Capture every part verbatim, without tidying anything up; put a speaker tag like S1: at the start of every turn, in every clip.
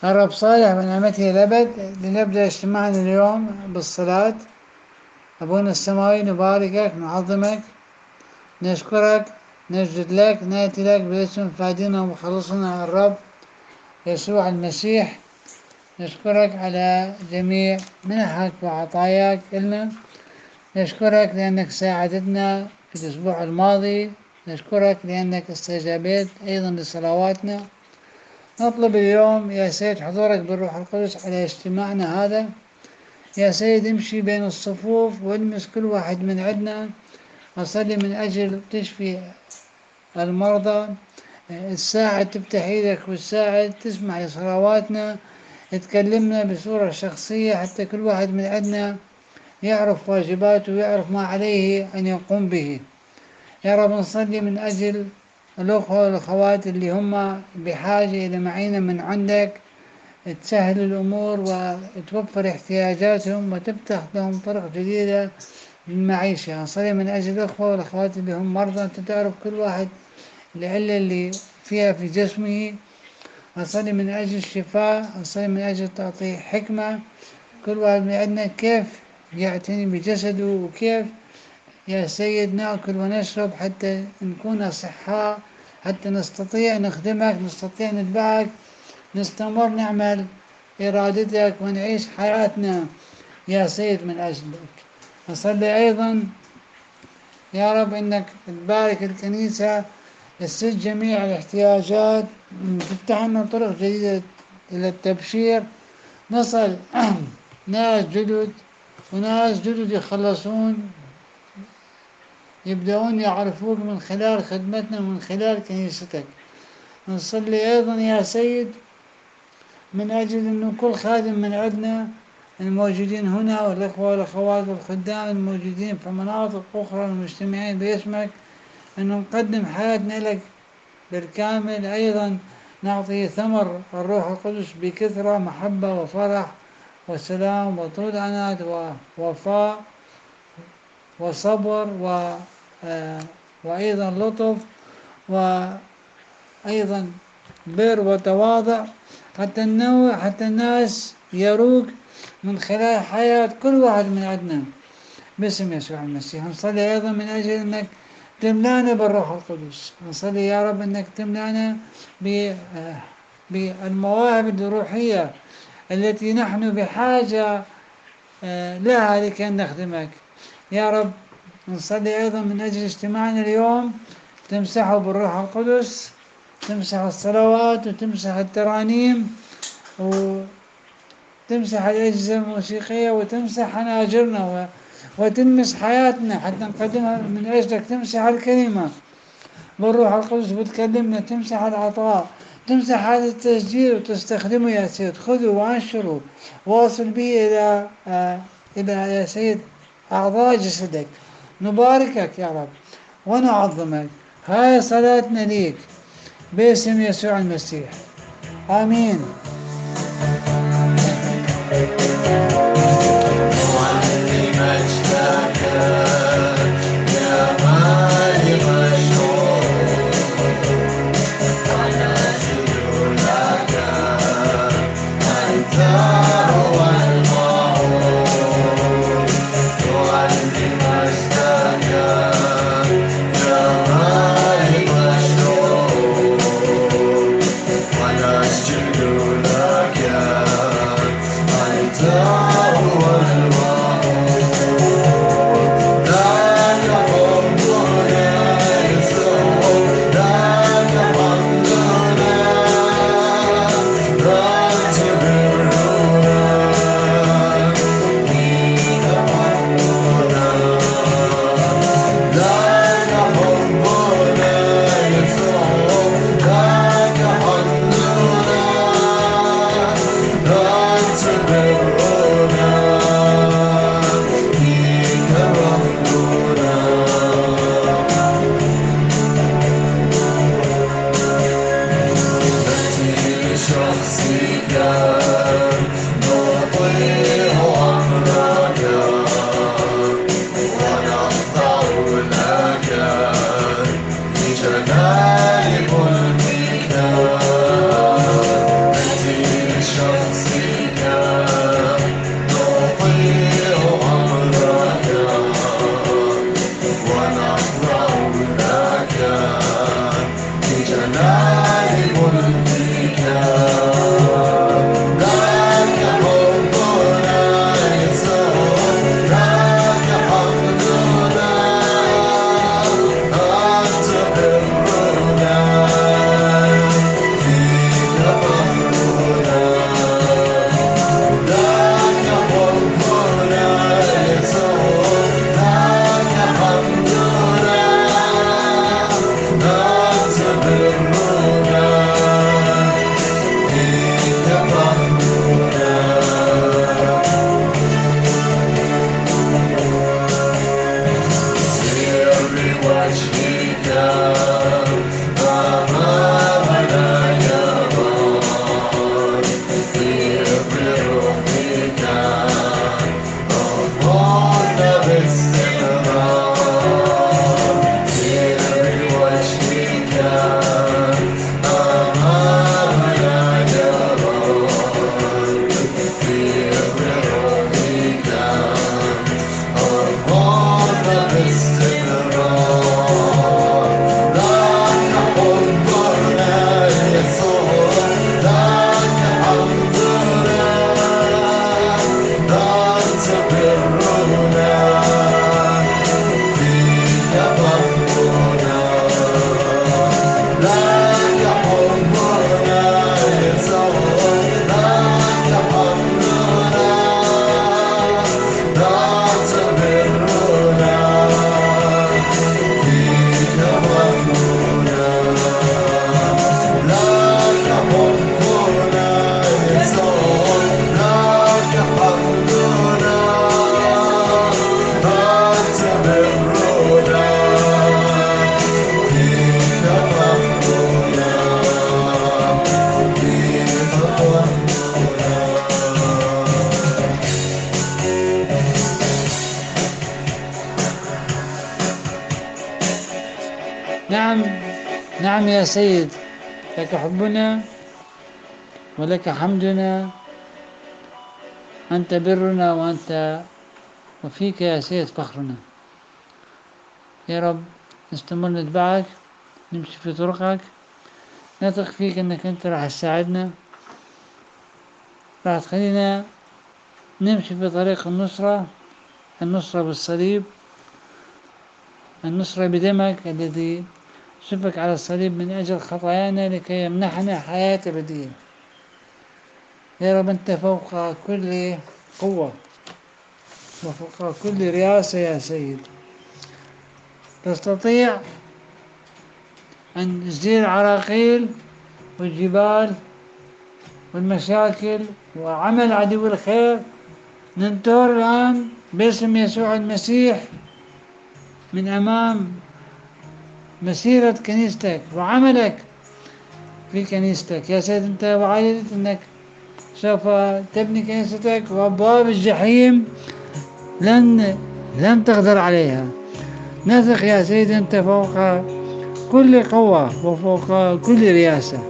S1: الرب صالح ونعمته الأبد. لنبدأ اجتماعنا اليوم بالصلاة. أبونا السماوي نباركك، نعظمك، نشكرك، نسجد لك، نأتي لك باسم فادينا ومخلصنا الرب يسوع المسيح. نشكرك على جميع منحك وعطاياك إلنا. نشكرك لأنك ساعدتنا في الأسبوع الماضي. نشكرك لأنك استجابت أيضا لصلواتنا. نطلب اليوم يا سيد حضورك بالروح القدس على اجتماعنا هذا. يا سيد امشي بين الصفوف والمس كل واحد من عندنا. أصلي من أجل تشفي المرضى، الساعة تفتح ايدك والساعة تسمع لصلواتنا، تكلمنا بصورة شخصية حتى كل واحد من عندنا يعرف واجباته ويعرف ما عليه أن يقوم به. يا رب نصلي من أجل الأخوة والأخوات اللي هم بحاجة إلى معينة من عندك، تسهل الأمور وتوفر احتياجاتهم وتفتح لهم طرق جديدة للمعيشة. نصلي من أجل الأخوة والأخوات اللي هم مرضى، أنت تعرف كل واحد العلة اللي فيها في جسمه. أصلي من أجل الشفاء، أصلي من أجل تعطي حكمة كل واحد من عندنا كيف يعتني بجسده وكيف يا سيد نأكل ونشرب حتى نكون أصحاء، حتى نستطيع نخدمك، نستطيع نتبعك، نستمر نعمل إرادتك ونعيش حياتنا يا سيد من أجلك. أصلي أيضا يا رب إنك تبارك الكنيسة، تسد جميع الاحتياجات، تفتح لنا طرق جديدة إلى التبشير. نصل ناس جدد وناس جدد يخلصون، يبدأون يعرفوك من خلال خدمتنا ومن خلال كنيستك. نصلي أيضا يا سيد من أجل أنه كل خادم من عندنا الموجودين هنا والأخوة والأخوات والخدام الموجودين في مناطق أخرى المجتمعين باسمك، أنه نقدم حياتنا لك بالكامل. أيضا نعطي ثمر الروح القدس بكثرة، محبة وفرح وسلام وطول أنات ووفاء وصبر و آه وأيضا لطف وأيضا بر وتواضع، حتى النوع حتى الناس يروك من خلال حياة كل واحد من عندنا باسم يسوع المسيح. نصلي أيضا من أجل أنك تملانا بالروح القدس. نصلي يا رب أنك تملانا بالمواهب الروحية التي نحن بحاجة لها لكي نخدمك يا رب. نصلي أيضا من أجل اجتماعنا اليوم، تمسحه بالروح القدس، تمسح الصلوات وتمسح الترانيم وتمسح الأجهزة الموسيقية وتمسح حناجرنا وتلمس حياتنا حتى نقدمها من أجلك. تمسح الكلمة بالروح القدس وتكلمنا، تمسح العطاء، تمسح هذا التسجيل وتستخدمه يا سيد. خذه وانشره واصل به إلى آه إلى يا سيد أعضاء جسدك. نباركك يا رب ونعظمك. هاي صلاتنا ليك باسم يسوع المسيح، آمين. نعم نعم يا سيد، لك حبنا ولك حمدنا، أنت برنا وأنت وفيك يا سيد فخرنا. يا رب نستمر نتبعك، نمشي في طرقك، نثق فيك أنك أنت راح تساعدنا، راح تخلينا نمشي في طريق النصرة، النصرة بالصليب، النصرة بدمك الذي سفك على الصليب من أجل خطايانا لكي يمنحنا حياة أبدية. يا رب أنت فوق كل قوة وفوق كل رياسة يا سيد، تستطيع أن تزيل العراقيل والجبال والمشاكل وعمل عدو الخير. ننتظر الآن باسم يسوع المسيح من أمام مسيرة كنيستك وعملك في كنيستك يا سيد. أنت وعدت أنك سوف تبني كنيستك وأبواب الجحيم لن لن تقدر عليها. نثق يا سيد أنت فوق كل قوة وفوق كل رياسة.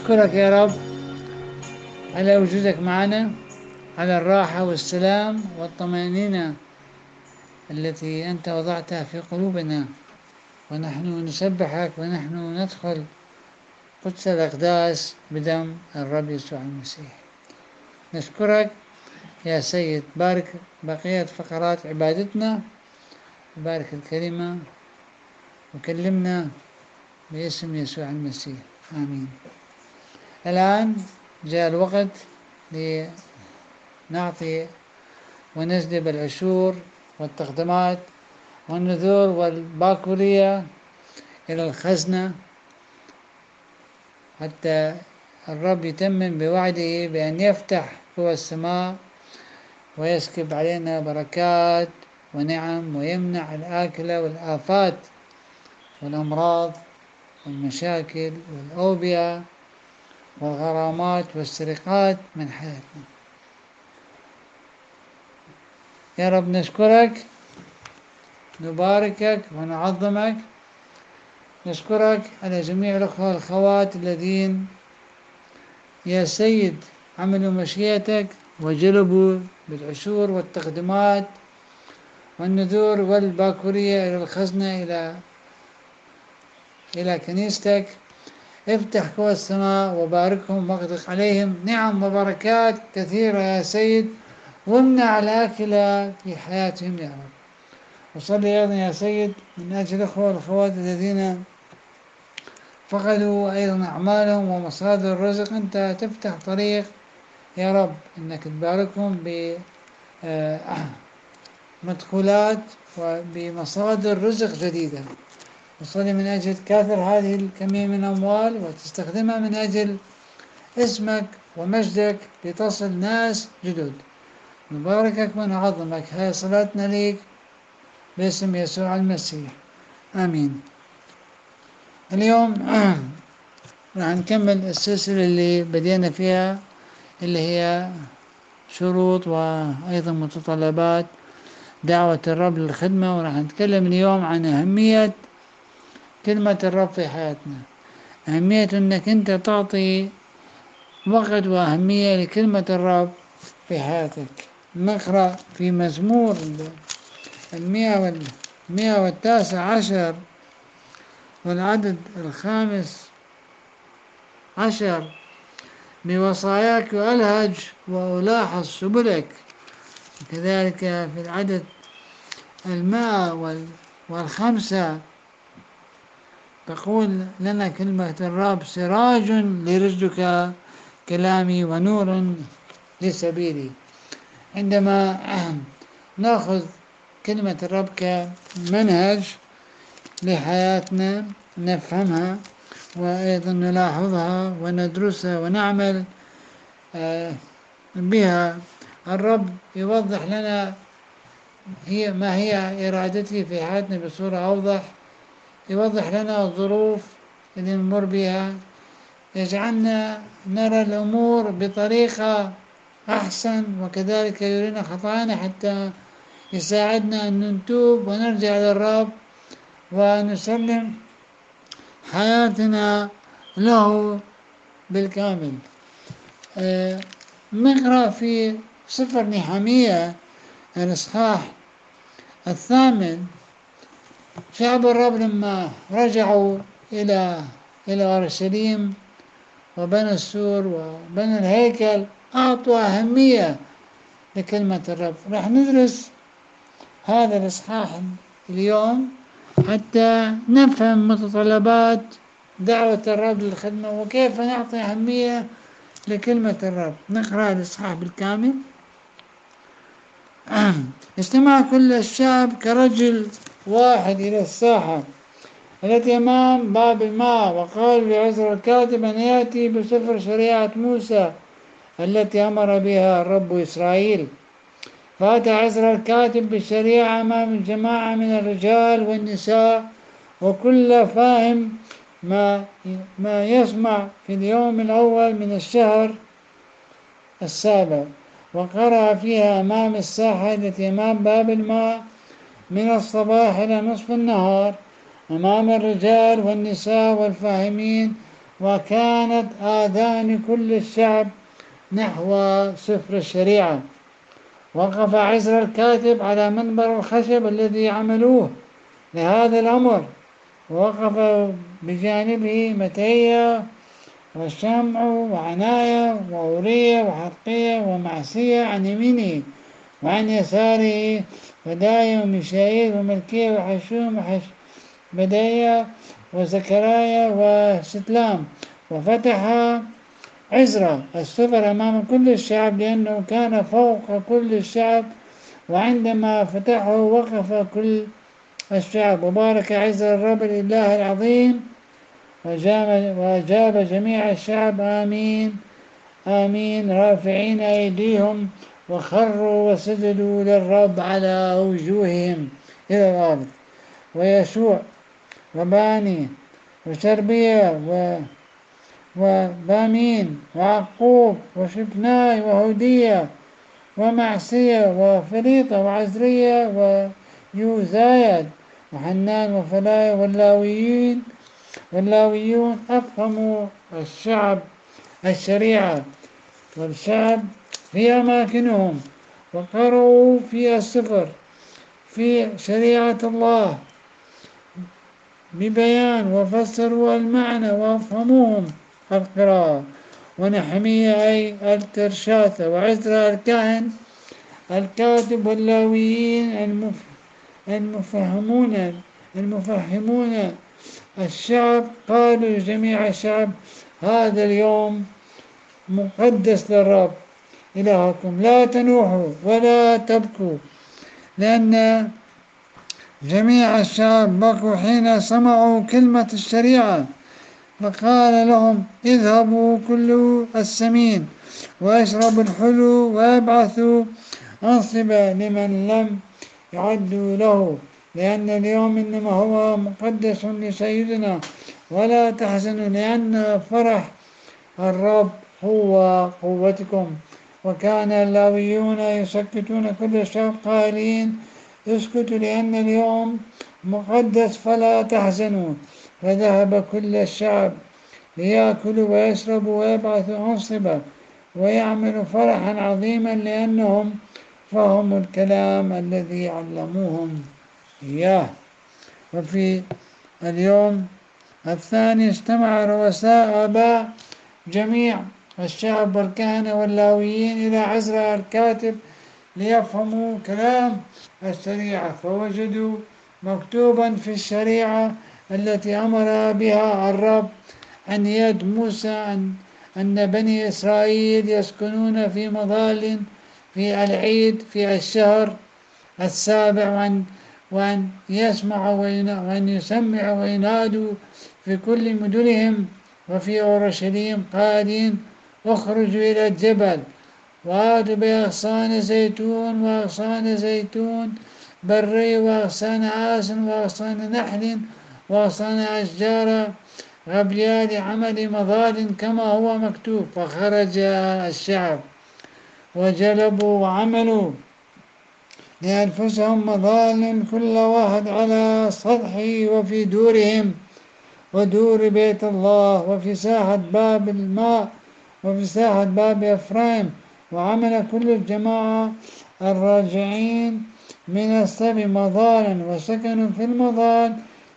S1: نشكرك يا رب على وجودك معنا، على الراحة والسلام والطمأنينة التي أنت وضعتها في قلوبنا، ونحن نسبحك ونحن ندخل قدس الأقداس بدم الرب يسوع المسيح. نشكرك يا سيد. بارك بقية فقرات عبادتنا، بارك الكلمة وكلمنا باسم يسوع المسيح، آمين. الآن جاء الوقت لنعطي ونجلب العشور والتقدمات والنذور والباكورية إلى الخزنة، حتى الرب يتمم بوعده بأن يفتح قوى السماء ويسكب علينا بركات ونعم، ويمنع الآكلة والآفات والأمراض والمشاكل والأوبئة والغرامات والسرقات من حياتنا. يا رب نشكرك، نباركك ونعظمك. نشكرك على جميع الأخوة والأخوات الذين يا سيد عملوا مشيئتك وجلبوا بالعشور والتقدمات والنذور والباكورية إلى الخزنة، إلى إلى كنيستك. افتح قوى السماء وباركهم واغدق عليهم نعم وبركات كثيرة يا سيد، وامنع الآكلة في حياتهم يا رب. وصلي أيضا يا سيد من أجل الأخوة والأخوات الذين فقدوا أيضا أعمالهم ومصادر الرزق. أنت تفتح طريق يا رب أنك تباركهم بمدخولات وبمصادر رزق جديدة. وصلي من أجل كاثر هذه الكمية من الأموال وتستخدمها من أجل اسمك ومجدك لتصل ناس جدد. نباركك ونعظمك. هاي صلاتنا ليك باسم يسوع المسيح، آمين. اليوم راح نكمل السلسلة اللي بدينا فيها، اللي هي شروط وأيضا متطلبات دعوة الرب للخدمة. وراح نتكلم اليوم عن أهمية كلمة الرب في حياتنا، أهمية أنك أنت تعطي وقت وأهمية لكلمة الرب في حياتك. نقرأ في مزمور المئة والمئة والتاسع عشر والعدد الخامس عشر: بوصاياك ألهج وألاحظ سبلك. كذلك في العدد المائة والخمسة تقول لنا كلمة الرب: سراج لرجلك كلامي ونور لسبيلي. عندما نأخذ كلمة الرب كمنهج لحياتنا نفهمها وأيضا نلاحظها وندرسها ونعمل بها، الرب يوضح لنا هي ما هي إرادته في حياتنا بصورة أوضح، يوضح لنا الظروف اللي نمر بها، يجعلنا نرى الأمور بطريقة أحسن، وكذلك يرينا خطايانا حتى يساعدنا أن نتوب ونرجع للرب ونسلم حياتنا له بالكامل. آه نقرأ في سفر نحمية الإصحاح الثامن. شعب الرب لما رجعوا إلى إلى أورشليم وبنوا السور وبنوا الهيكل أعطوا أهمية لكلمة الرب. راح ندرس هذا الإصحاح اليوم حتى نفهم متطلبات دعوة الرب للخدمة وكيف نعطي أهمية لكلمة الرب. نقرأ الإصحاح بالكامل. استمع كل الشعب كرجل واحد إلى الساحة التي أمام باب الماء، وقال لعزرا الكاتب أن يأتي بسفر شريعة موسى التي أمر بها الرب إسرائيل. فأتى عزرا الكاتب بالشريعة أمام الجماعة من الرجال والنساء وكل فاهم ما ما يسمع في اليوم الأول من الشهر السابع، وقرأ فيها أمام الساحة التي أمام باب الماء من الصباح إلى نصف النهار أمام الرجال والنساء والفاهمين وكانت آذان كل الشعب نحو سفر الشريعة. وقف عزرا الكاتب على منبر الخشب الذي عملوه لهذا الأمر، ووقف بجانبه متيا وشمع وعناية وأورية وحرقية ومعسية عن يمينه، وعن يساره فدايا وميشائيل وملكية وحشوم وحش بدايا وزكرايا وستلام. وفتح عزرا السفر أمام كل الشعب لأنه كان فوق كل الشعب، وعندما فتحه وقف كل الشعب. وبارك عزرا الرب الإله العظيم، وأجاب جميع الشعب آمين آمين رافعين أيديهم، وخروا وسجدوا للرب على وجوههم إلى الأرض. ويشوع وباني وشربية و وبامين وعقوب وشبناي وهودية ومعسية وفريطة وعزرية ويوزايد وحنان وفلايا واللاويين واللاويون أفهموا الشعب الشريعة والشعب في أماكنهم، وقرأوا في السفر في شريعة الله ببيان، وفسروا المعنى وأفهموهم القراءة. ونحمية أي الترشاثة وعزرا الكاهن الكاتب واللاويين المفهمون المفهمون الشعب قالوا لجميع الشعب هذا اليوم مقدس للرب إلهكم، لا تنوحوا ولا تبكوا، لأن جميع الشعب بكوا حين سمعوا كلمة الشريعة. فقال لهم اذهبوا كلوا السمين واشربوا الحلو وابعثوا أنصبة لمن لم يعدوا له، لأن اليوم إنما هو مقدس لسيدنا. ولا تحزنوا لأن فرح الرب هو قوتكم. وكان اللاويون يسكتون كل الشعب قائلين اسكتوا لأن اليوم مقدس فلا تحزنوا. فذهب كل الشعب ليأكلوا ويشربوا ويبعثوا أنصبة ويعملوا فرحا عظيما، لأنهم فهموا الكلام الذي علموهم إياه. وفي اليوم الثاني اجتمع رؤساء آباء جميع الشعب والكهنة واللاويين إلى عزرا الكاتب ليفهموا كلام الشريعة، فوجدوا مكتوبا في الشريعة التي أمر بها الرب عن يد موسى أن, أن بني إسرائيل يسكنون في مظال في العيد في الشهر السابع، وأن, وأن يسمعوا وأن يسمعوا وينادوا في كل مدنهم وفي أورشليم قائلين اخرجوا إلى الجبل وآتوا بأغصان زيتون وأغصان زيتون بري وأغصان عاس وأغصان نحل وأغصان أشجار غبيا لعمل مظال كما هو مكتوب. فخرج الشعب وجلبوا وعملوا لأنفسهم مظال كل واحد على سطحه وفي دورهم ودور بيت الله وفي ساحة باب الماء وفي ساحة باب إفرايم. وعمل كل الجماعة الراجعين من السبي مظالا وسكنوا في المظال،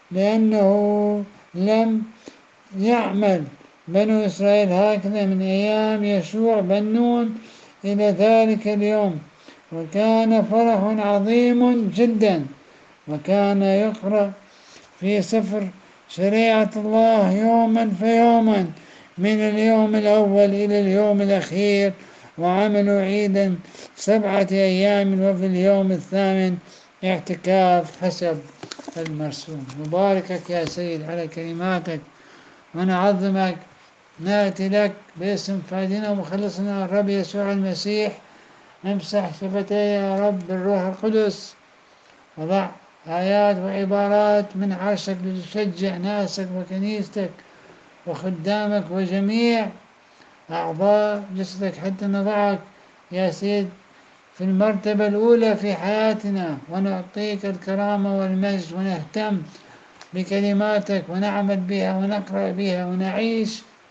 S1: لأنه لم يعمل بنو إسرائيل هكذا من أيام يشوع بن نون إلى ذلك اليوم. وكان فرح عظيم جدا، وكان يقرأ في سفر شريعة الله يوما فيوما من اليوم الأول إلى اليوم الأخير. وعملوا عيدا سبعة أيام وفي اليوم الثامن اعتكاف حسب المرسوم. نباركك يا سيد على كلماتك ونعظمك. نأتي لك باسم فادنا ومخلصنا الرب يسوع المسيح. امسح شفتي يا رب بالروح القدس، وضع آيات وعبارات من عرشك لتشجع ناسك وكنيستك وخدامك وجميع أعضاء جسدك، حتى نضعك يا سيد في المرتبة الأولى في حياتنا، ونعطيك الكرامة والمجد، ونهتم بكلماتك ونعمل بها ونقرأ بها ونعيش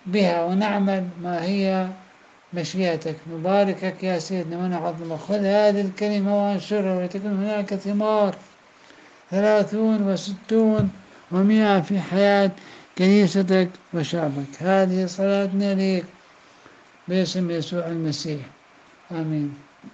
S1: بها ونعمل ما هي مشيئتك. نباركك يا سيدنا ونعظمك. خذ هذه الكلمة وانشرها ولتكن هناك ثمار ثلاثون وستون ومئة في حياة كنيستك وشعبك. هذه صلاتنا لك باسم يسوع المسيح، آمين.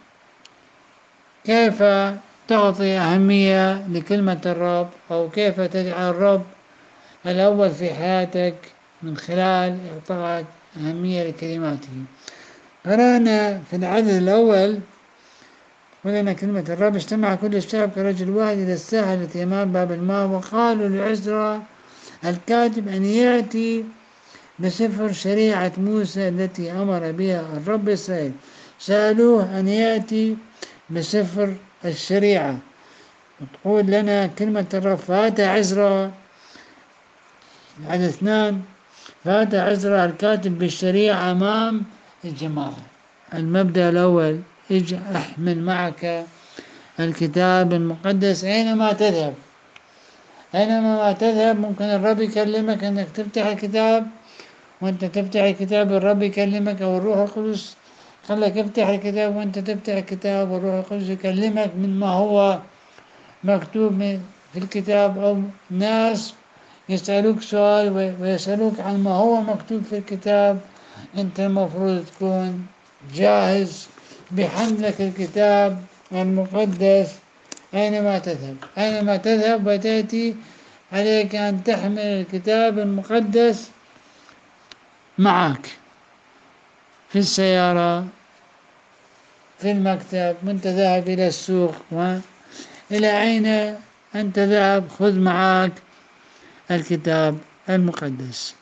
S1: كيف تعطي أهمية لكلمة الرب، أو كيف تجعل الرب الأول في حياتك من خلال إعطائك أهمية لكلماته؟ قرأنا في العدد الأول ولنا كلمة الرب: اجتمع كل الشعب كرجل واحد إلى الساحة التي أمام باب الماء، وقالوا لعزرا الكاتب أن يأتي بسفر شريعة موسى التي أمر بها الرب إسرائيل. سألوه أن يأتي بسفر الشريعة. وتقول لنا كلمة الرب: فأتى عزرا، عدد اثنان، فأتى عزرا الكاتب بالشريعة أمام الجماعة. المبدأ الأول: اج احمل معك الكتاب المقدس أينما تذهب. أينما ما تذهب ممكن الرب يكلمك أنك تفتح الكتاب، وأنت تفتح الكتاب الرب يكلمك، أو الروح القدس خلك افتح الكتاب وأنت تفتح الكتاب والروح القدس يكلمك من ما هو مكتوب في الكتاب، أو ناس يسألوك سؤال ويسألوك عن ما هو مكتوب في الكتاب. أنت المفروض تكون جاهز بحملك الكتاب المقدس أينما تذهب. أينما تذهب وتأتي عليك أن تحمل الكتاب المقدس معك في السيارة، في المكتب، وأنت ذاهب إلى السوق، وإلى أين أنت ذاهب خذ معك الكتاب المقدس.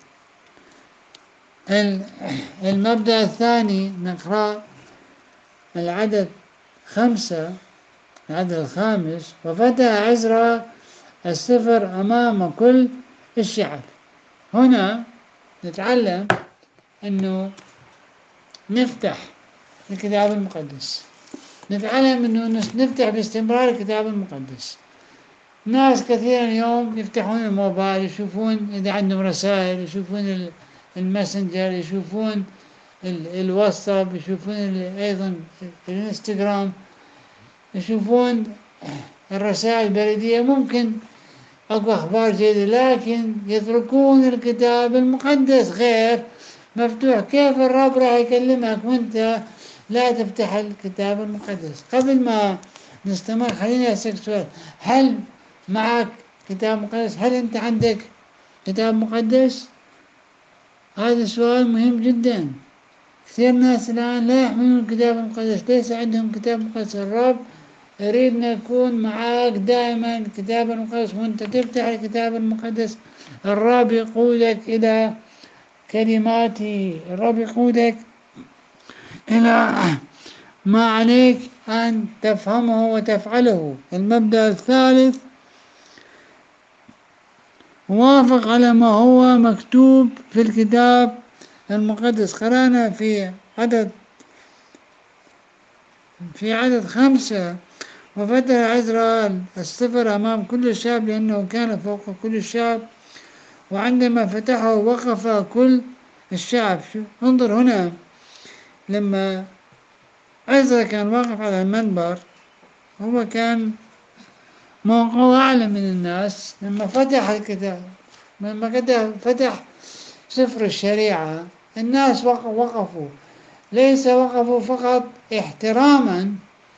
S1: المبدأ الثاني نقرأ العدد خمسة، العدد الخامس: وفتح عزرا السفر أمام كل الشعب. هنا نتعلم أنه نفتح الكتاب المقدس، نتعلم أنه نفتح باستمرار الكتاب المقدس. ناس كثيرا اليوم يفتحون الموبايل، يشوفون إذا عندهم رسائل، يشوفون الماسنجر، يشوفون الواتساب، يشوفون أيضا الانستغرام، يشوفون الرسائل البريدية. ممكن أكو أخبار جيدة، لكن يتركون الكتاب المقدس غير مفتوح. كيف الرب راح يكلمك وانت لا تفتح الكتاب المقدس؟ قبل ما نستمر خليني أسألك سؤال: هل معك كتاب مقدس؟ هل أنت عندك كتاب مقدس؟ هذا سؤال مهم جدا. كثير ناس الآن لا يحملون الكتاب المقدس، ليس عندهم كتاب مقدس. الرب يريد أن يكون معك دائما الكتاب المقدس، وأنت تفتح الكتاب المقدس الرب يقودك إلى كلماته، الرب يقودك إلى ما عليك أن تفهمه وتفعله. المبدأ الثالث: وافق على ما هو مكتوب في الكتاب المقدس. قرأنا في عدد في عدد خمسة: وفتح عزرا السفر أمام كل الشعب لأنه كان فوق كل الشعب، وعندما فتحه وقف كل الشعب. انظر هنا، لما عزرا كان واقف على المنبر هو كان موقعه أعلى من الناس. لما فتح الكتاب، لما فتح سفر الشريعة، الناس وقفوا، ليس وقفوا فقط احتراما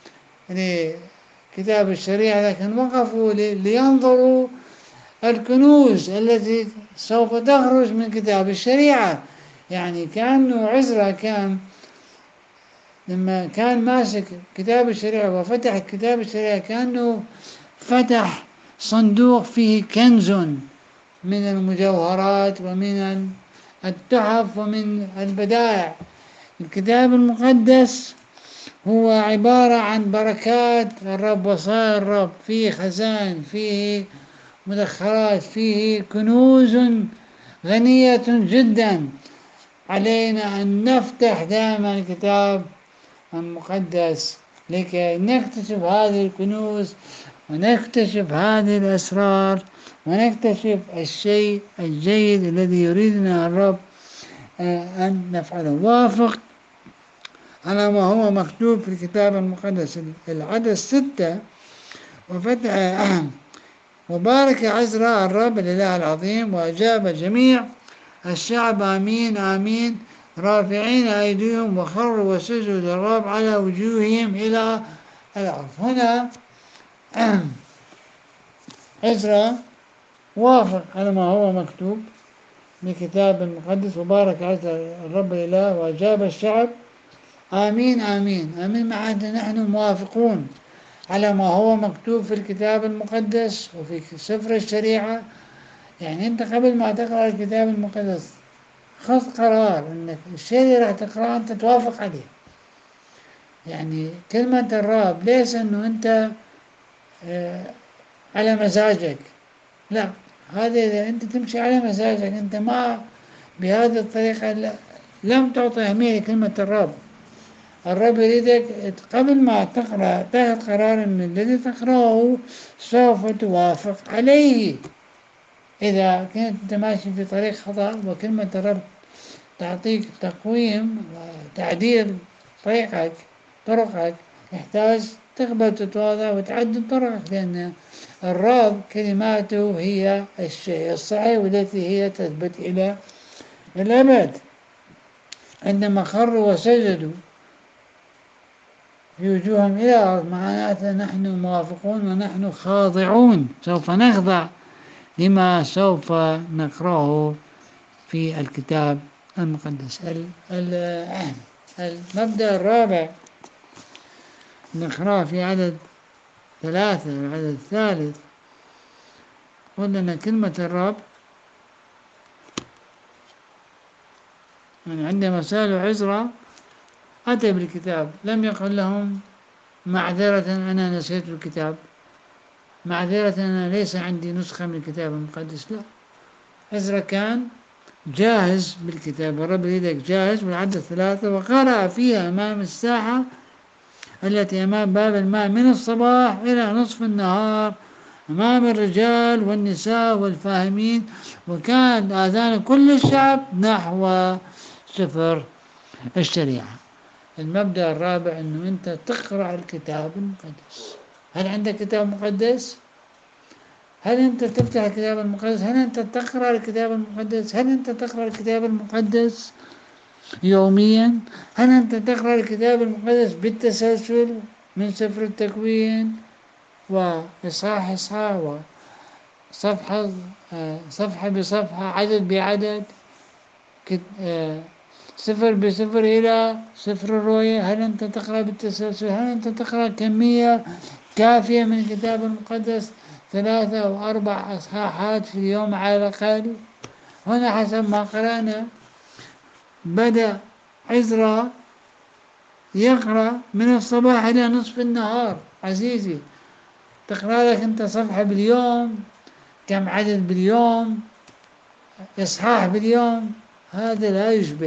S1: لكتاب الشريعة، لكن وقفوا لينظروا الكنوز التي سوف تخرج من كتاب الشريعة. يعني كأنه عزرا كان لما كان ماسك كتاب الشريعة وفتح كتاب الشريعة كأنه فتح صندوق فيه كنز من المجوهرات ومن التحف ومن البدائع. الكتاب المقدس هو عبارة عن بركات الرب، وصايا الرب، فيه خزائن، فيه مدخرات، فيه كنوز غنية جدا. علينا أن نفتح دائما الكتاب المقدس لكي نكتشف هذه الكنوز ونكتشف هذه الأسرار ونكتشف الشيء الجيد الذي يريدنا الرب أن نفعله. وافق على ما هو مكتوب في الكتاب المقدس. العدد ستة: وفتح وبارك عزرا الرب الإله العظيم، وأجاب جميع الشعب آمين آمين رافعين أيديهم، وخروا وسجدوا للرب على وجوههم إلى الأرض. هنا عزرا وافق على ما هو مكتوب بالكتاب المقدس: وبارك عزرا الرب الإله، وأجاب الشعب آمين آمين آمين. معناته نحن موافقون على ما هو مكتوب في الكتاب المقدس وفي سفر الشريعة. يعني أنت قبل ما تقرأ الكتاب المقدس خذ قرار أنك الشيء اللي راح تقرأه أنت توافق عليه. يعني كلمة الرب ليس أنه أنت آه على مزاجك، لا، هذا إذا أنت تمشي على مزاجك أنت ما بهذه الطريقة لا. لم تعطي أهمية لكلمة الرب. الرب يريدك قبل ما تقرأ تاخذ قرار أن الذي تقرأه سوف توافق عليه. إذا كنت أنت ماشي في طريق خطأ وكلمة الرب تعطيك تقويم وتعديل طريقك طرقك، يحتاج تقبل تتواضع وتعدل طرقك، لأن الرب كلماته هي الشيء الصحيح والتي هي تثبت إلى الأبد. عندما خروا وسجدوا في وجوههم إلى الأرض معناته نحن موافقون ونحن خاضعون، سوف نخضع لما سوف نقرأه في الكتاب المقدس. المبدأ الرابع نقرأه في عدد ثلاثة، العدد الثالث، قلنا كلمة الرب يعني عندما سألوا عزرا أتى بالكتاب لم يقل لهم معذرة أنا نسيت الكتاب، معذرة أنا ليس عندي نسخة من الكتاب المقدس، لا، عزرا كان جاهز بالكتاب. الرب يريدك جاهز. بالعدد ثلاثة: وقرأ فيها أمام الساحة التي أمام باب الماء من الصباح إلى نصف النهار أمام الرجال والنساء والفاهمين، وكان آذان كل الشعب نحو سفر الشريعة. المبدأ الرابع أنه أنت تقرأ الكتاب المقدس. هل عندك كتاب مقدس؟ هل أنت تفتح الكتاب المقدس؟ هل أنت تقرأ الكتاب المقدس؟ هل أنت تقرأ الكتاب المقدس يوميا؟ هل أنت تقرأ الكتاب المقدس بالتسلسل من سفر التكوين وإصحاح إصحاح وصفحة صفحة بصفحة عدد بعدد سفر بسفر إلى سفر الرؤيا؟ هل أنت تقرأ بالتسلسل؟ هل أنت تقرأ كمية كافية من الكتاب المقدس ثلاثة أو أربع أصحاحات في اليوم على الأقل؟ هنا حسب ما قرأنا بدأ عزرا يقرأ من الصباح إلى نصف النهار. عزيزي، تقرأ لك أنت صفحة باليوم، كم عدد باليوم، إصحاح باليوم، هذا لا يشبع.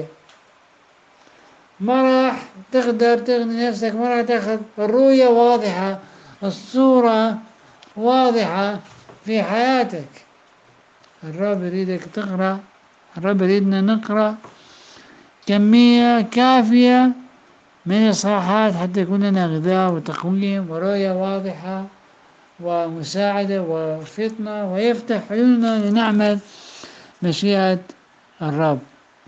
S1: ما راح تقدر تغني نفسك، ما راح تاخذ الرؤية واضحة، الصورة واضحة في حياتك. الرب يريدك تقرأ، الرب يريدنا نقرأ كمية كافية من الصفحات حتى يكون لنا غذاء وتقويم ورؤية واضحة ومساعدة وفطنة، ويفتح عيوننا لنعمل مشيئة الرب.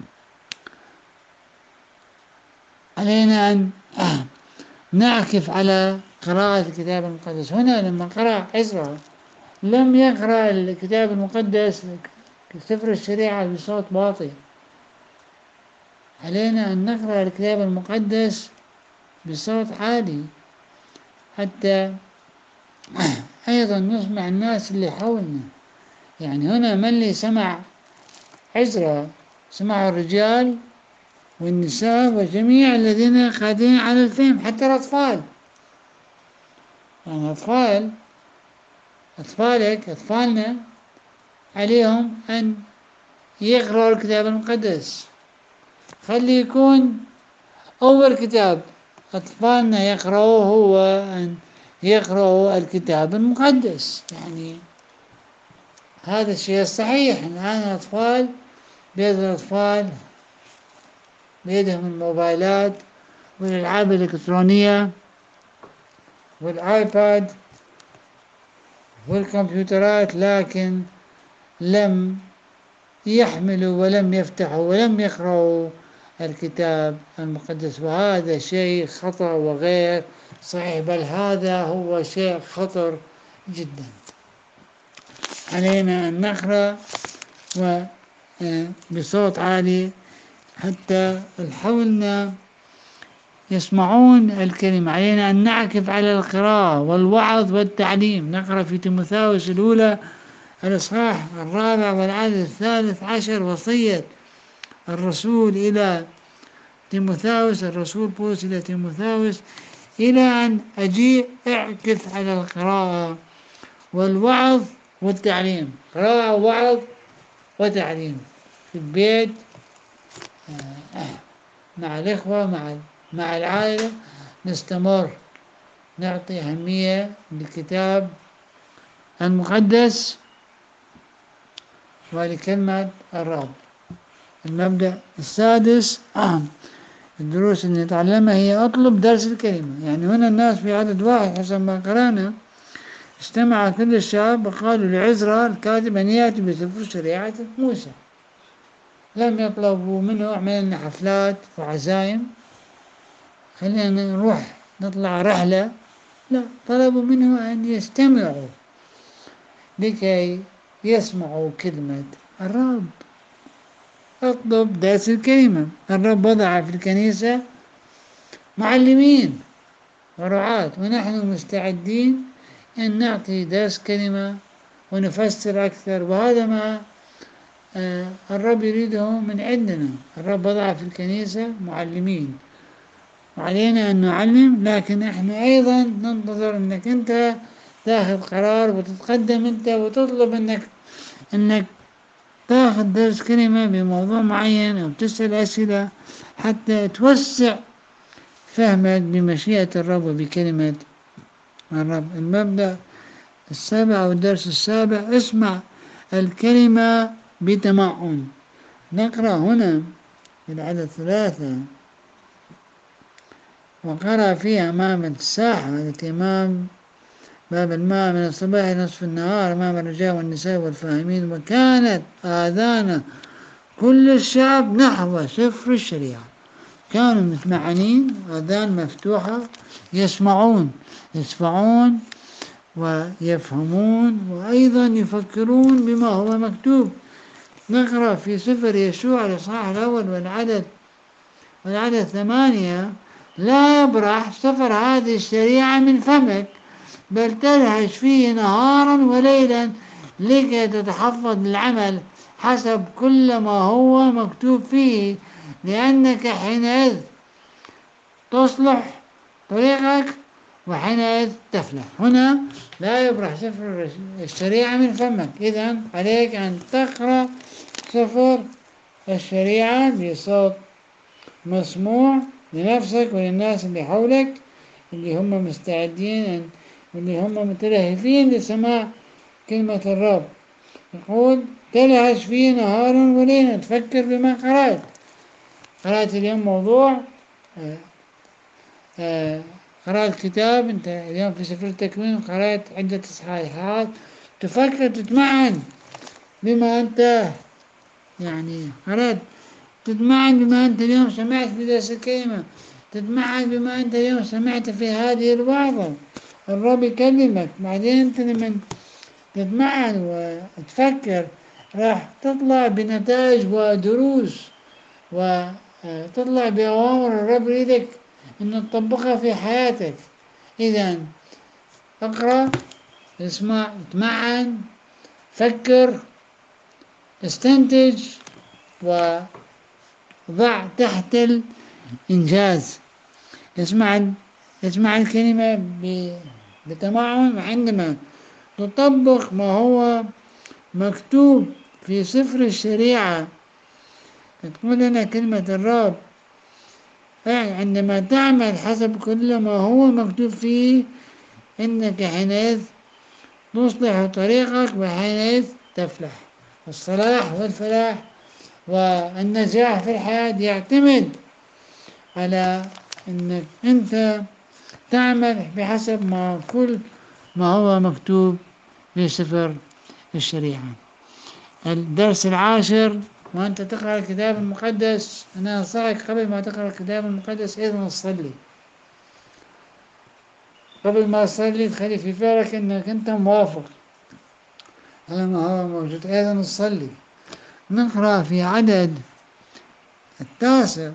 S1: علينا أن نعكف على قراءة الكتاب المقدس. هنا لما قرأ عزرا لم يقرأ الكتاب المقدس سفر الشريعة بصوت واطي. علينا أن نقرأ الكتاب المقدس بصوت عالي حتى أيضا نسمع الناس اللي حولنا. يعني هنا من اللي سمع عزرا؟ سمع الرجال والنساء وجميع الذين قادرين على الفهم، حتى الأطفال. يعني أطفال أطفالك أطفالنا عليهم أن يقرأوا الكتاب المقدس. خلي يكون أول كتاب أطفالنا يقرأوه هو أن يقرأوا الكتاب المقدس. يعني هذا الشيء الصحيح. الآن الأطفال بيد الأطفال بيدهم الموبايلات والألعاب الإلكترونية والآيباد والكمبيوترات، لكن لم يحملوا ولم يفتحوا ولم يقرأوا الكتاب المقدس، وهذا شيء خطأ وغير صحيح، بل هذا هو شيء خطر جدا. علينا أن نقرأ وبصوت عالي حتى الحولنا يسمعون الكلمة. علينا أن نعكف على القراءة والوعظ والتعليم. نقرأ في تيموثاوس الأولى الإصحاح الرابع والعدد الثالث عشر، وصية الرسول إلى تيموثاوس، الرسول بولس إلى تيموثاوس: إلى أن أجيء اعكف على القراءة والوعظ والتعليم. قراءة ووعظ وتعليم في البيت، مع الإخوة، مع مع العائلة. نستمر نعطي أهمية للكتاب المقدس ولكلمة الرب. المبدأ السادس الدروس اللي نتعلمها هي أطلب درس الكلمة. يعني هنا الناس في عدد واحد حسب ما قرأنا: اجتمع كل الشعب وقالوا لعزرا الكاتب أن يأتي بسفر شريعة موسى. لم يطلبوا منه اعمل لنا حفلات وعزائم، خلينا نروح نطلع رحلة، لا، طلبوا منه أن يستمعوا لكي يسمعوا كلمة الرب. اطلب درس الكلمة. الرب وضع في الكنيسة معلمين ورعاة، ونحن مستعدين أن نعطي درس كلمة ونفسر أكثر، وهذا ما الرب يريده من عندنا. الرب وضع في الكنيسة معلمين، وعلينا أن نعلم، لكن احنا أيضا ننتظر أنك أنت تاخذ قرار وتتقدم أنت وتطلب أنك أنك تاخذ درس كلمة بموضوع معين، أو تسأل أسئلة حتى توسع فهمك بمشيئة الرب وبكلمة الرب. المبدأ السابع أو الدرس السابع: اسمع الكلمة بتمعن. نقرأ هنا في العدد ثلاثة: وقرأ فيها أمام الساحة التي أمام باب الماء من الصباح نصف النهار أمام الرجال والنساء والفاهمين، وكانت آذان كل الشعب نحو سفر الشريعة. كانوا متمعنين، آذان مفتوحة، يسمعون يسمعون ويفهمون، وأيضا يفكرون بما هو مكتوب. نقرأ في سفر يشوع الإصحاح الأول والعدد والعدد ثمانية: لا يبرح سفر هذه الشريعة من فمك، بل تلهج فيه نهارا وليلا، لكي تتحفظ للعمل حسب كل ما هو مكتوب فيه، لأنك حينئذ تصلح طريقك وحينئذ تفلح. هنا لا يبرح سفر الشريعة من فمك، إذن عليك أن تقرأ سفر الشريعة بصوت مسموع لنفسك وللناس اللي حولك، اللي هم مستعدين، اللي هم متلهفين لسماع كلمة الرب. يقول: تلهج فيه نهارا وليلا، تفكر بما قرأت. قرأت اليوم موضوع، آآ آآ قرأت كتاب، أنت اليوم في سفر التكوين قرأت عدة إصحاحات، تفكر تتمعن بما أنت يعني قرأت، تتمعن بما أنت اليوم سمعت في درس الكلمة، تتمعن بما أنت اليوم سمعت في هذه الوعظة. الرب يكلمك، بعدين أنت لمن تتمعن وتفكر راح تطلع بنتائج ودروس، وتطلع بأوامر الرب يريدك أن تطبقها في حياتك. إذن اقرأ، اسمع، اتمعن، فكر، استنتج، وضع تحت الإنجاز. اسمع اسمع الكلمة بتمعن، وعندما تطبق ما هو مكتوب في سفر الشريعة تقول لنا كلمة الرب، عندما تعمل حسب كل ما هو مكتوب فيه، إنك حينئذ تصلح طريقك وحينئذ تفلح. الصلاح والفلاح والنجاح في الحياة يعتمد على أنك أنت تعمل بحسب ما كل ما هو مكتوب في سفر الشريعة. الدرس العاشر، وأنت تقرأ الكتاب المقدس، أنا أنصحك قبل ما تقرأ الكتاب المقدس أيضا تصلي. قبل ما تصلي تخلي في بالك أنك أنت موافق على ما هو موجود، أيضا تصلي. نقرأ في عدد التاسع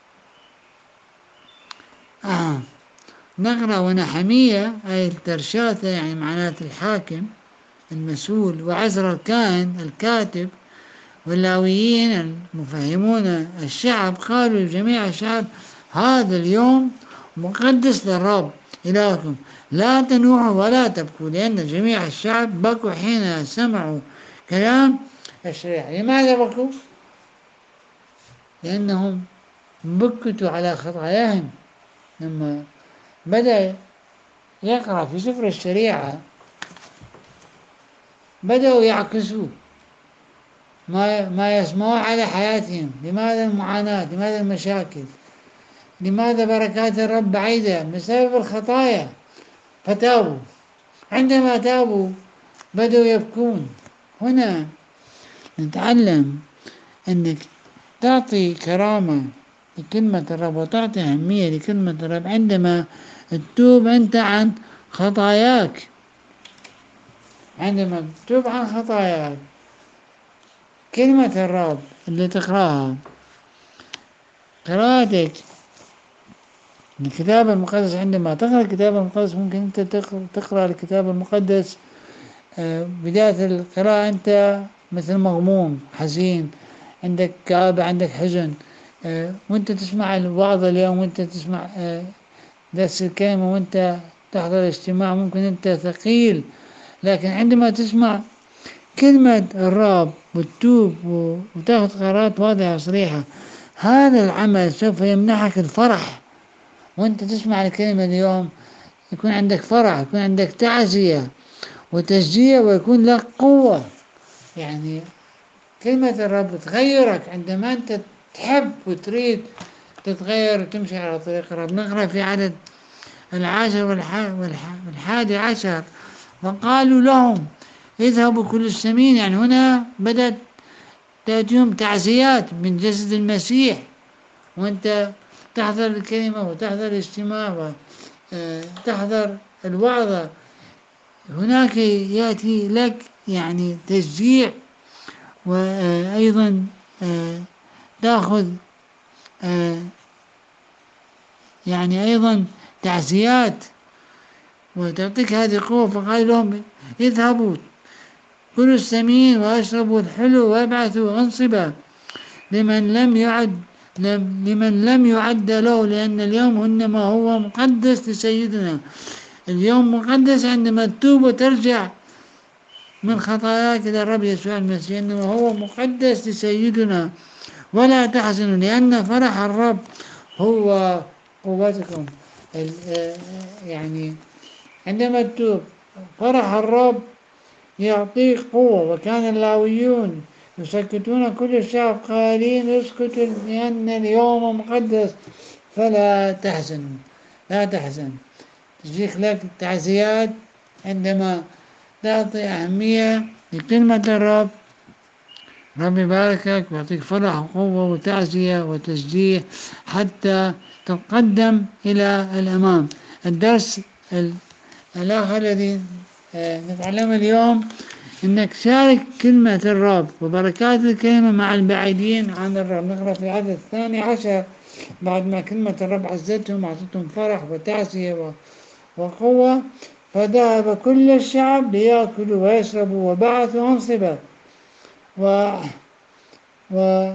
S1: آه. نقرأ ونحمية أي الترشاثة، يعني معنات الحاكم المسؤول، وعزر الكاهن الكاتب، واللاويين المفهمون الشعب، قالوا لجميع الشعب: هذا اليوم مقدس للرب إلهكم، لا تنوحوا ولا تبكوا. لأن جميع الشعب بكوا حين سمعوا كلام الشريعة. لماذا بكوا؟ لأنهم بكتوا على خطاياهم. لما بدأ يقرأ في سفر الشريعة بدأوا يعكسوا ما ما يسمعوا على حياتهم. لماذا المعاناة؟ لماذا المشاكل؟ لماذا بركات الرب بعيدة؟ بسبب الخطايا. فتابوا. عندما تابوا بدأوا يبكون. هنا نتعلم أنك تعطي كرامة لكلمة الرب وتعطي أهمية لكلمة الرب عندما تتوب أنت عن خطاياك. عندما تتوب عن خطاياك، كلمة الرب اللي تقرأها، قراءتك الكتاب المقدس، عندما تقرأ الكتاب المقدس ممكن أنت تقرأ الكتاب المقدس بداية القراءة أنت مثل مغموم حزين، عندك كآبة، عندك حزن، وأنت تسمع الوعظة اليوم، وأنت تسمع درس الكلمة، وأنت تحضر اجتماع ممكن أنت ثقيل. لكن عندما تسمع كلمة الرب وتتوب وتاخذ قرارات واضحة وصريحة، هذا العمل سوف يمنحك الفرح. وأنت تسمع الكلمة اليوم يكون عندك فرح، يكون عندك تعزية وتشجيع، ويكون لك قوة. يعني كلمة الرب تغيرك عندما أنت تحب وتريد تتغير وتمشي على طريق الرب. نقرأ في عدد العاشر والحادي عشر: وقالوا لهم: اذهبوا كل السمين. يعني هنا بدأت تأتيهم تعزيات من جسد المسيح، وأنت تحضر الكلمة وتحضر الاجتماع وتحضر الوعظة، هناك يأتي لك يعني تشجيع، وأيضا تأخذ يعني أيضا تعزيات وتعطيك هذه القوة. فقال لهم: اذهبوا كلوا السمين واشربوا الحلو وابعثوا أنصبا لمن لم يعد لمن لم يعد له، لأن اليوم إنما هو مقدس لسيدنا. اليوم مقدس عندما تتوب وترجع من خطاياك إلى الرب يسوع المسيح، إنما هو مقدس لسيدنا. ولا تحزنوا لأن فرح الرب هو قوتكم. يعني عندما تتوب فرح الرب يعطيك قوة. وكان اللاويون يسكتون كل الشعب قائلين: اسكتوا لأن اليوم مقدس فلا تحزن. لا تحزن. تجيك لك تعزيات عندما تعطي أهمية لكلمة الرب. رب يباركك ويعطيك فرح وقوة وتعزية وتشجيع حتى تتقدم إلى الأمام. الدرس الآخر الذي نتعلمه اليوم إنك شارك كلمة الرب وبركات الكلمة مع البعيدين عن الرب. نقرأ في العدد الثاني عشر: بعد ما كلمة الرب عزتهم وأعطتهم فرح وتعزية وقوة، فذهب كل الشعب ليأكلوا ويشربوا وبعثوا أنصبا و... و...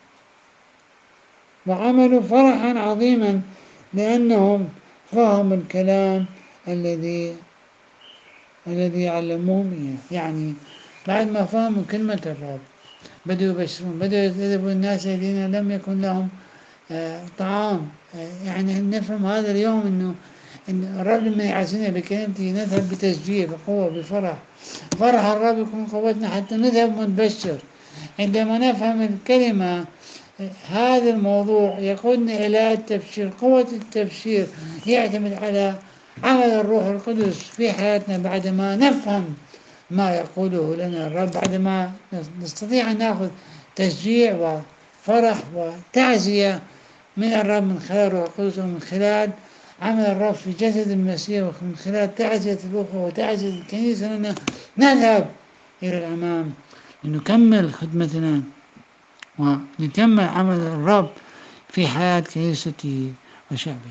S1: وعملوا فرحا عظيما لأنهم فهموا الكلام الذي الذي علموهم إياه. يعني بعد ما فهموا كلمة الرب بدأوا يبشرون، بدأوا يذهبوا الناس الذين لم يكن لهم آه طعام. آه يعني نفهم هذا اليوم إنه إن الرب لما يعزنا بكلمته نذهب بتشجيع بقوة بفرح. فرح الرب يكون قوتنا حتى نذهب ونبشر. عندما نفهم الكلمة هذا الموضوع يقودنا إلى التبشير. قوة التبشير يعتمد على عمل الروح القدس في حياتنا بعدما نفهم ما يقوله لنا الرب، بعدما نستطيع أن نأخذ تشجيع وفرح وتعزية من الرب من خلال الروح القدس، ومن خلال عمل الرب في جسد المسيح، ومن خلال تعزية الأخوة وتعزية الكنيسة لنا نذهب إلى الأمام لنكمل خدمتنا ونكمل عمل الرب في حياة كنيسته وشعبه.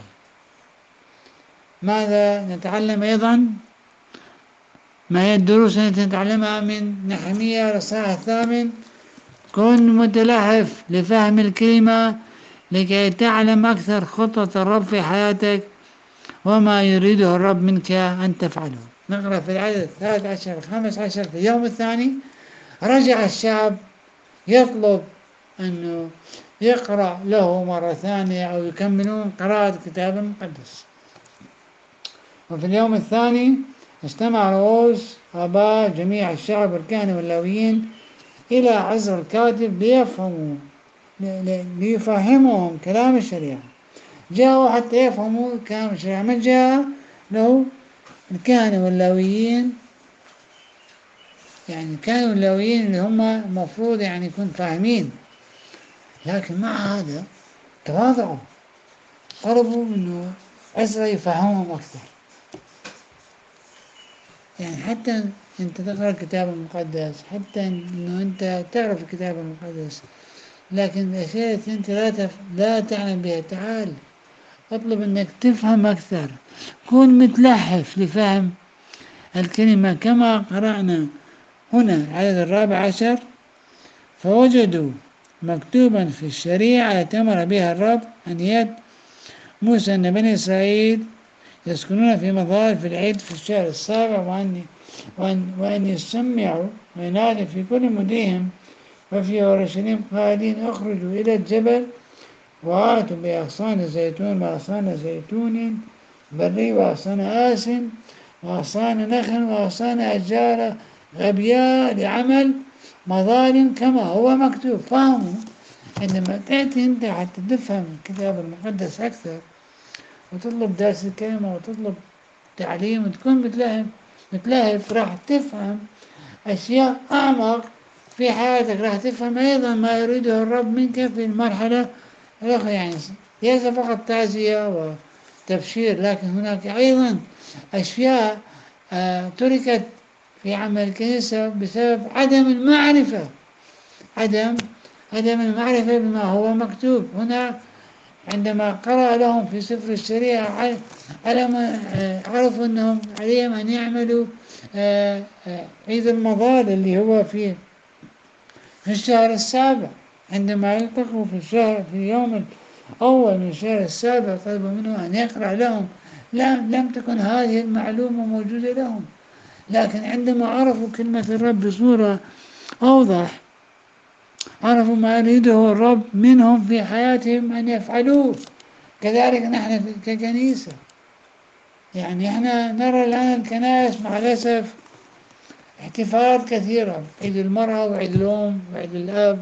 S1: ماذا نتعلم أيضا؟ ما هي الدروس التي نتعلمها من نحمية الإصحاح الثامن؟ كن متلهف لفهم الكلمة لكي تعلم أكثر خطة الرب في حياتك وما يريده الرب منك أن تفعله. نقرأ في العدد الثالث عشر خامس عشر في اليوم الثاني رجع الشعب يطلب أنه يقرأ له مرة ثانية أو يكملون قراءة الكتاب المقدس. وفي اليوم الثاني اجتمع رؤوس آباء جميع الشعب والكهنة واللاويين إلى عزر الكاتب ليفهموا ليفهمهم كلام الشريعة. جاءوا حتى يفهموا كلام الشريعة. من جاء له؟ الكهنة واللاويين، يعني الكهنة واللاويين اللي هم المفروض يعني يكون فاهمين، لكن مع هذا تواضعوا، طلبوا إنه عزرا يفهمهم أكثر. يعني حتى أنت تقرأ الكتاب المقدس، حتى إنه أنت تعرف الكتاب المقدس، لكن الأشياء التي أنت لا تف... لا تعلم بها، تعال أطلب أنك تفهم أكثر. كن متلهف لفهم الكلمة كما قرأنا هنا العدد الرابع عشر. فوجدوا مكتوبا في الشريعة التي أمر بها الرب عن يد موسى أن بني إسرائيل يسكنون في مظاهر في العيد في الشهر السابع، وأن وأن, وأن يسمعوا وينادوا في كل مديهم وفي أورشليم قائلين اخرجوا إلى الجبل وآتوا بأغصان زيتون وأغصان زيتون بري وأغصان آس وأغصان نخل وأغصان أشجار غبياء لعمل مظالم كما هو مكتوب. فهموا. عندما تأتي أنت حتى تفهم الكتاب المقدس أكثر وتطلب درس الكلمة وتطلب تعليم وتكون متلهف متلهف راح تفهم أشياء أعمق في حياتك، راح تفهم أيضا ما يريده الرب منك في المرحلة الأخرى. يعني ليس فقط تعزية وتبشير، لكن هناك أيضا أشياء آه تركت في عمل الكنيسة بسبب عدم المعرفة عدم عدم المعرفة بما هو مكتوب هنا. عندما قرأ لهم في سفر الشريعة عرفوا أنهم عليهم أن يعملوا عيد المظال اللي هو في في الشهر السابع. عندما يلتقوا في الشهر في اليوم الأول من الشهر السابع طلبوا منه أن يقرأ لهم. لا لم تكن هذه المعلومة موجودة لهم، لكن عندما عرفوا كلمة الرب بصورة أوضح عرفوا ما يريده الرب منهم في حياتهم أن يفعلوه. كذلك نحن ككنيسة، يعني احنا نرى الآن الكنائس مع الأسف احتفالات كثيرة، عيد المرأة وعيد الأم وعيد الأب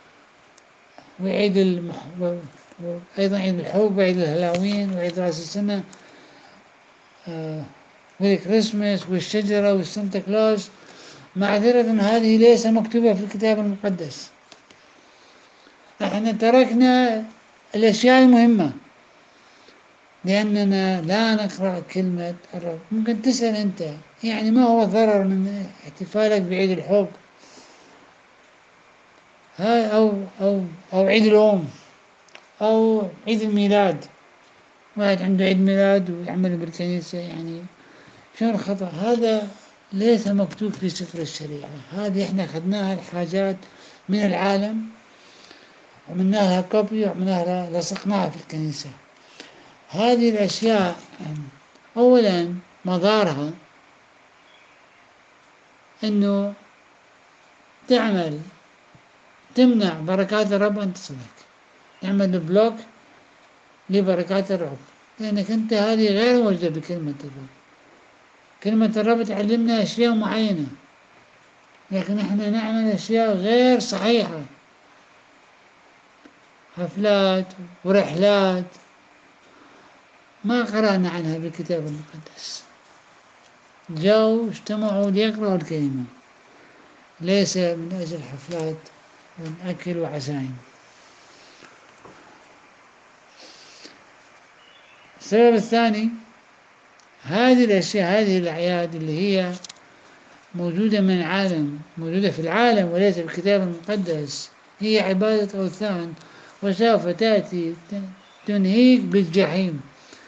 S1: وعيد المح... وأيضا عيد الحب وعيد الهلاوين وعيد رأس السنة آه... والكريسماس والشجرة والسانتا كلاus. معذرة هذه ليس مكتوبة في الكتاب المقدس. احنا تركنا الأشياء المهمة لأننا لا نقرأ كلمة الرب. ممكن تسأل أنت يعني ما هو الضرر من احتفالك بعيد الحب هاي أو أو أو عيد الأم أو عيد الميلاد؟ واحد عنده عيد ميلاد ويعمل بالكنيسة، يعني شنو الخطأ؟ هذا ليس مكتوب في سفر الشريعة. هذه احنا أخذناها الحاجات من العالم وعملنا لها كوبي وعملنا لها لصقناها في الكنيسة. هذه الأشياء أولا مضارها أنه تعمل تمنع بركات الرب أن تصلك، تعمل بلوك لبركات الرب، لأنك أنت هذه غير موجودة بكلمة الرب. كلمة الرب تعلمنا أشياء معينة، لكن إحنا نعمل أشياء غير صحيحة. حفلات ورحلات ما قرأنا عنها بالكتاب المقدس. جاءوا اجتمعوا ليقرأوا الكلمة، ليس من أجل حفلات والأكل وعزائم. السبب الثاني، هذه الأشياء، هذه الأعياد اللي هي موجودة من العالم، موجودة في العالم وليس بالكتاب المقدس، هي عبادة أوثان، وسوف تأتي تنهيك بالجحيم.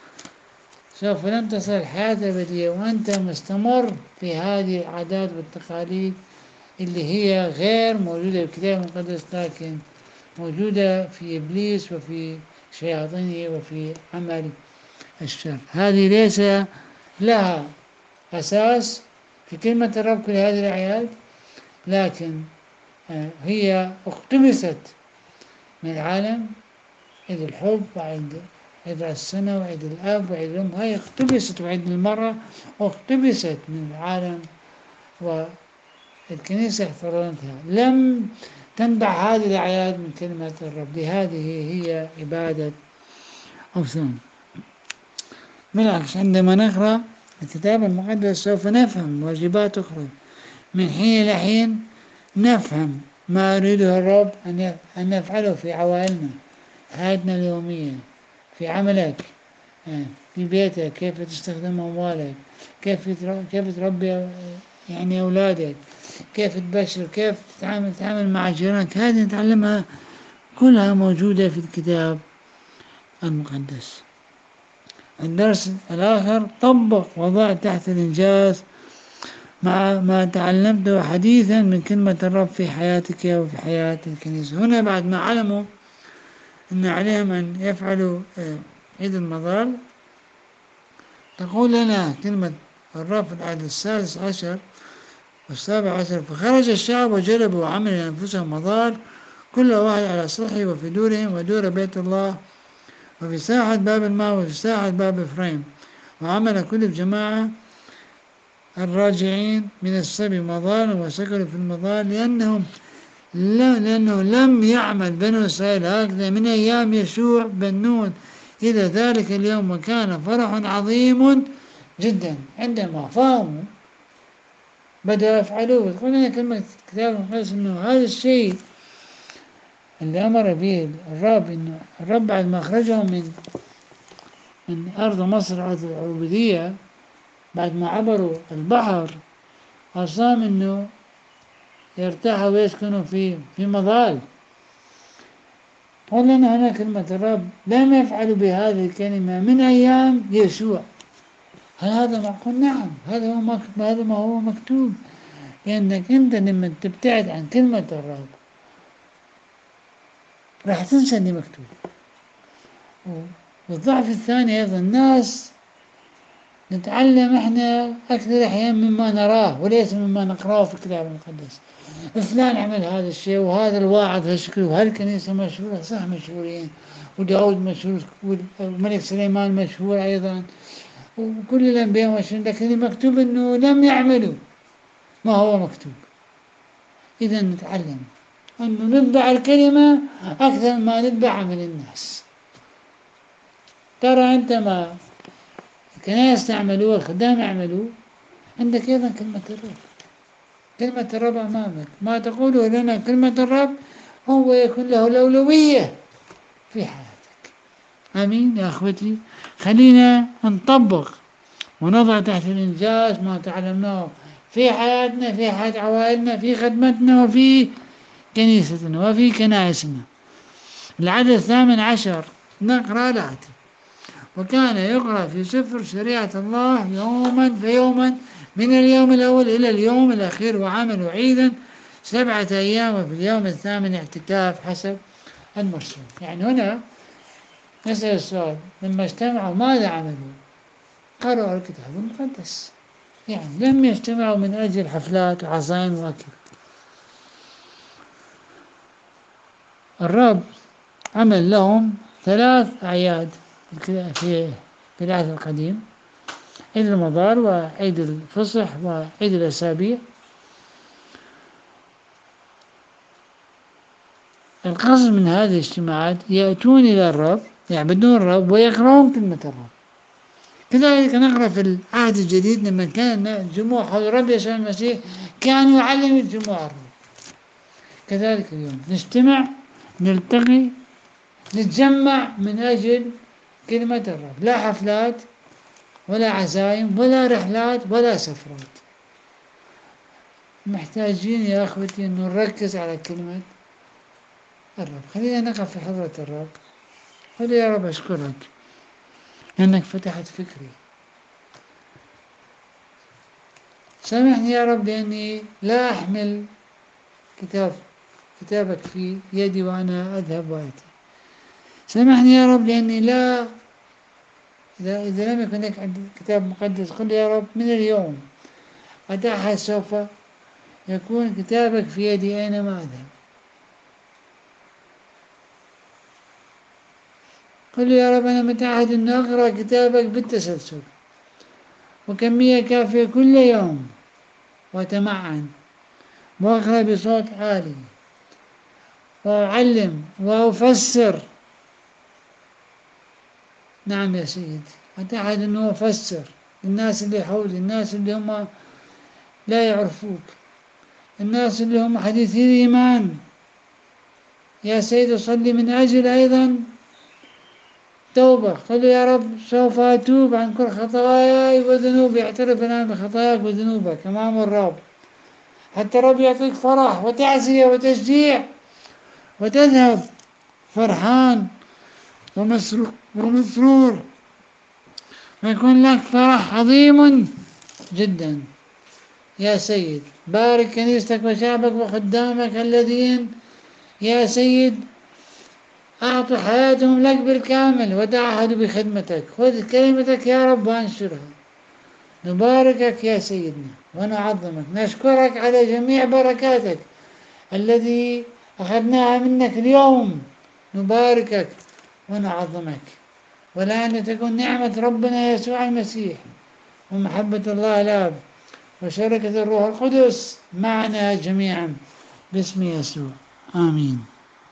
S1: سوف لن تصل الحياة الأبدية وأنت مستمر في هذه العادات والتقاليد اللي هي غير موجودة بالكتاب المقدس، لكن موجودة في إبليس وفي شياطينه وفي عمل الشر. هذه ليس لها أساس في كلمة الرب كل هذه الأعياد، لكن هي اقتبست من العالم. عيد الحب وعيد عيد السنة وعيد الأب وعيد الأم، هي اقتبست، وعيد المرأة اقتبست من العالم، والكنيسة احترمتها. لم تنبع هذه الأعياد من كلمة الرب، لهذه هي عبادة أوثان. بالعكس، عندما نقرأ الكتاب المقدس سوف نفهم واجبات أخرى. من حين إلى حين نفهم ما يريده الرب أن نفعله في عوائلنا، حياتنا اليومية، في عملك، في بيتك، كيف تستخدم أموالك، كيف كيف تربي يعني أولادك، كيف تبشر، كيف تتعامل تتعامل مع جيرانك. هذه نتعلمها كلها موجودة في الكتاب المقدس. الدرس الآخر، طبق وضع تحت الإنجاز مع ما تعلمته حديثا من كلمة الرب في حياتك وفي حياة الكنيسة. هنا بعد ما علموا أن عليهم أن يفعلوا عيد المظال، تقول لنا كلمة الرب في العهد السادس عشر والسابع عشر: فخرج الشعب وجلبوا وعملوا لأنفسهم مظال، كل واحد على سطحه وفي دورهم، ودور بيت الله وفي ساحة باب الماء وفي ساحة باب إفرايم. وعمل كل الجماعة الراجعين من السبي مظالا وسكنوا في المظال، لأنهم لا لأنه لم يعمل بنو إسرائيل هكذا من أيام يشوع بن نون إلى ذلك اليوم، وكان فرح عظيم جدا. عندما فهموا بدأوا يفعلوه. تقول لنا كلمة الكتاب المقدس أنه هذا الشيء اللي أمر به الرب، إنه الرب بعد ما أخرجهم من من أرض مصر أرض العبودية، بعد ما عبروا البحر، أصام إنه يرتاحوا ويسكنوا في في مظال. قال لنا هنا كلمة الرب: لم يفعلوا بهذه الكلمة من أيام يشوع. هل هذا معقول؟ نعم، هذا هو مكتوب، هذا ما هو مكتوب. لأنك أنت لما تبتعد عن كلمة الرب راح تنسى اللي مكتوب. والضعف الثاني أيضا، الناس نتعلم إحنا أكثر أحيان مما نراه وليس مما نقرأه في الكتاب المقدس. فلان عمل هذا الشيء، وهذا الواعظ هالشكل، وهالكنيسة مشهورة. صح، مشهورين، وداود مشهور، والملك سليمان مشهور أيضا، وكل الأنبياء مشهورين، لكن مكتوب إنه لم يعملوا ما هو مكتوب. إذا نتعلم أنه نتبع الكلمة أكثر ما نتبع عمل الناس. ترى أنت ما الكنائس يعملوا والخدام يعملوا، عندك أيضا كلمة الرب. كلمة الرب أمامك، ما تقوله لنا كلمة الرب هو يكون له الأولوية في حياتك. آمين يا أخوتي. خلينا نطبق ونضع تحت الإنجاز ما تعلمناه في حياتنا، في حياة عوائلنا، في خدمتنا، وفي كنيستنا وفي كنائسنا. العدد الثامن عشر نقرأ الآتي: وكان يقرأ في سفر شريعة الله يوما فيوما من اليوم الأول إلى اليوم الأخير، وعملوا عيدا سبعة أيام، وفي اليوم الثامن اعتكاف حسب المرسوم. يعني هنا نسأل السؤال: لما اجتمعوا ماذا عملوا؟ قرأوا الكتاب المقدس. يعني لم يجتمعوا من أجل حفلات وعزائم وأكل. الرب عمل لهم ثلاث أعياد في في العهد القديم: عيد المظال وعيد الفصح وعيد الأسابيع. القصد من هذه الاجتماعات يأتون إلى الرب، يعبدون الرب ويقرؤون كلمة الرب. كذلك نقرأ في العهد الجديد لما كان الجموع حول الرب يسوع المسيح كان يعلم الجموع الرب. كذلك اليوم نجتمع، نلتقي، نتجمع من أجل كلمة الرب، لا حفلات ولا عزايم ولا رحلات ولا سفرات. محتاجين يا أخوتي أن نركز على كلمة الرب. خلينا نقف في حضرة الرب. قل يا رب أشكرك أنك فتحت فكري. سامحني يا رب لأني لا أحمل كتاب كتابك في يدي وأنا أذهب وأتي. سامحني يا رب لأني لا إذا, إذا لم يكن لك كتاب مقدس قل يا رب من اليوم أتعهد سوف يكون كتابك في يدي أينما أذهب. قل يا رب أنا متعهد أن أقرأ كتابك بالتسلسل وكمية كافية كل يوم، وأتمعن وأقرأ بصوت عالي وأعلم وأفسر. نعم يا سيدي، أتعهد أنه أفسر الناس اللي حولي، الناس اللي هم لا يعرفوك، الناس اللي هم حديثي الإيمان. يا سيدي صلي من أجل أيضا توبة. قل يا رب سوف أتوب عن كل خطاياي وذنوبي، اعترف الآن بخطاياك وذنوبك أمام الرب، حتى الرب يعطيك فرح وتعزية وتشجيع وتذهب فرحان ومسرور ومسرور، ويكون لك فرح عظيم جدا. يا سيد بارك كنيستك وشعبك وخدامك الذين يا سيد أعطوا حياتهم لك بالكامل وتعهدوا بخدمتك. خذ كلمتك يا رب وانشرها. نباركك يا سيدنا ونعظمك، نشكرك على جميع بركاتك الذي أخذناها منك اليوم. نباركك ونعظمك، والآن تكون نعمة ربنا يسوع المسيح ومحبة الله الآب وشركة الروح القدس معنا جميعا باسم يسوع، آمين.